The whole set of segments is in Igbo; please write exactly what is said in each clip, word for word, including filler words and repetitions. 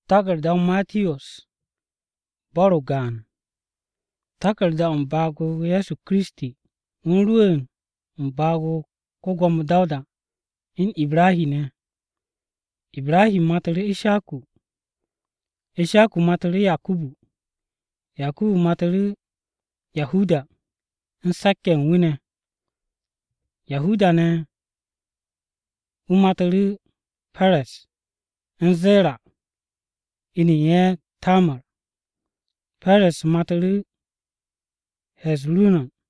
Takarda Mattiyus boro gan. Takarda mbagu Yesu Kristi unruwen mbagu kogom Dauda in Ibrahine. Ibrahim matari Ishaku. Ishaku matari Yakubu. Yakubu matari Yahuda in sakken wine. Yahuda ne umatari Peres in Zera ini ye Tamar. Peres matari Hezronan.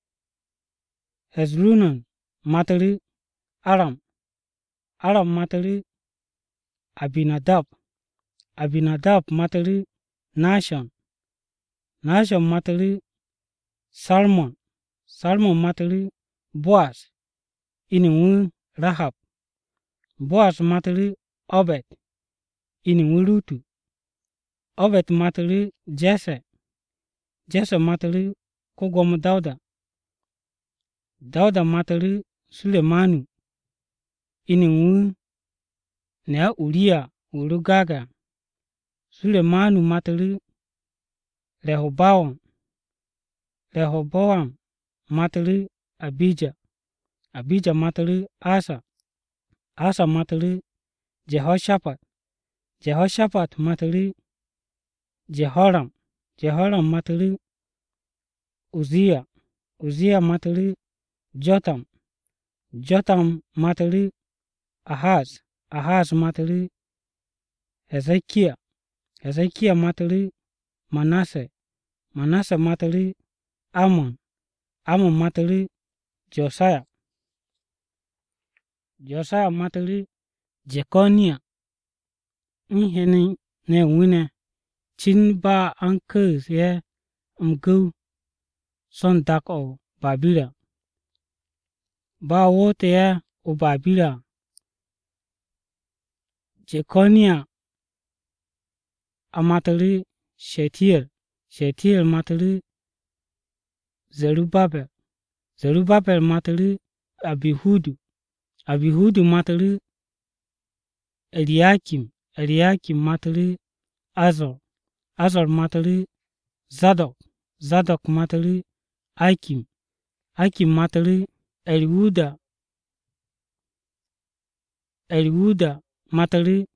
Hezronan matari Aram. Aram matari Abinadab. Abinadab matari Nashon. Nashon matari Salmon. Salmon matari Boaz ini wu Rahab. Boaz matari Obed ini wu Rutu. Obed matari Jesse. Jesse matari kogom Dauda. Dauda matari Sulemanu ini wu ne Uriya uru gaga. Sulemanu matari Rehoboam. Rehoboam matari Abija. Abija matari Asa. Asa matari Jehoshaphat. Jehoshaphat matari Jehoram. Jehoram matari Uzziya. Uzziya matari Jotam. Jotam matari Ahaz. Ahaz matari Hezekiah. Hezekiah matari Manasseh. Manasseh matari Amon. Amon matari Josiah. Josiah matari Jekonia. Nheni ne wine chin ba ankes ye mgu son dak o Babila. Ba wote ye o Babila. Jekonia amatari Shetiel. Shetiel matari Zerubabel. Zerubabel matari Abihudu. Abihudu matari Eliakim. Eliakim matari Azor. Azor matari Zadok. Zadok matari Akim. Akim matari Eliuda. Eliuda matari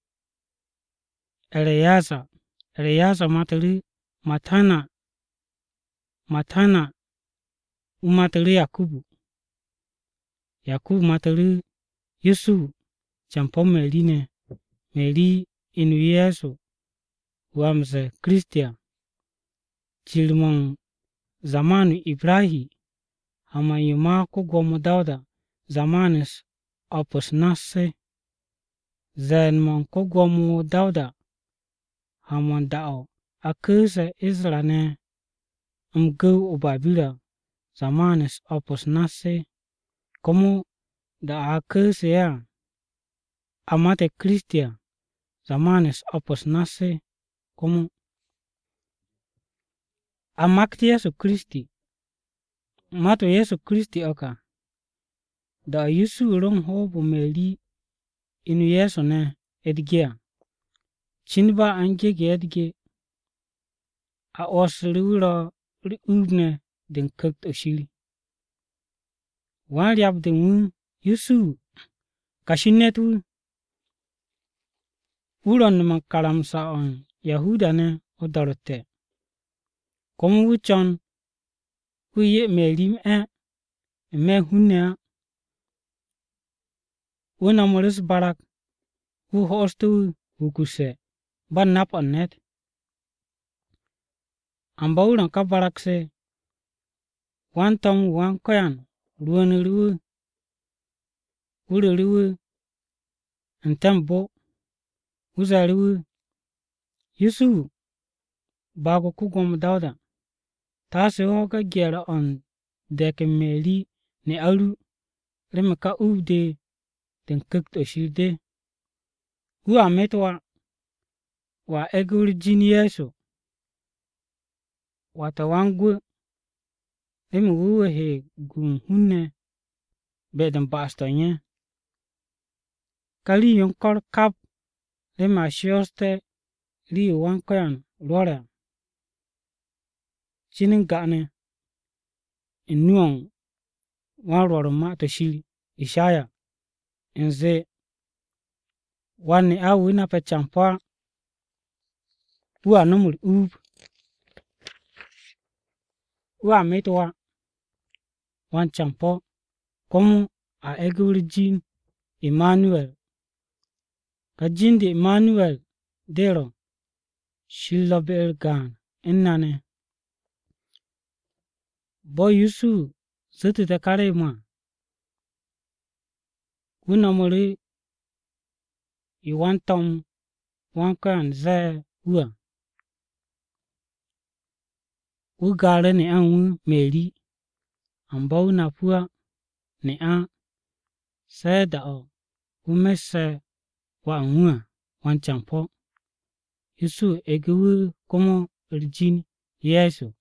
Eleazar. Eleazar matari Matana. Matana umatari Yakubu. Yakubu matari Yusuf champo Meline. Meli inu Yesu wamse Kristia. Chilmon zamanu Ibrahim hama yuma kogom Dauda zamanis opus nasse. Zenmon kogom Dauda hamon dao akuse Israel ne mgu ubabila zamanis opus nasse. Komo da akuse ya amate Kristia zamanis opus nasse. Komo amakti Yesu Kristi. Mato Yesu Kristi oka. Da Yusu ron hobo meli inu Yesu ne edgea. Chinba angege edge. A osri uro uri ubne den kukt oshiri. Wan riab den wu Yusu kashinetu uron makaram saon Yahuda ne odorote. Komu wuchon huye melim e me hunne wuna moris barak hu hostu hukuse ban nap onet. Amba uran ka barak se wan tom wan koyan ruwan ruwe ure ruwe ntembo uza ruwe Yusu bago kugom Dauda. Tase hoga gera on deke meli ne alu remeka ude den kukt oshirde. Hua metwa wa egur jini Yesu wata wangwe reme wuwe he gun hunne beden basto nye. Kali yon kor kap rema shioste ri wan koyan rora chinin gane inuang wan rora ma to shiri Ishaya nze wani awu na pe champa wa numur ub wa mitwa wan champa komu a egwur jin Emmanuel ka jindi Emmanuel dero shilo be'er gan innane bo Yusu zeti te kare ma wuna muri iwan tom wan kan ze wua wu gare ni an wu meri amba wuna pua ni an se da o wu mese wa anwua wan champo Yusu ege wu komo erjin Yesu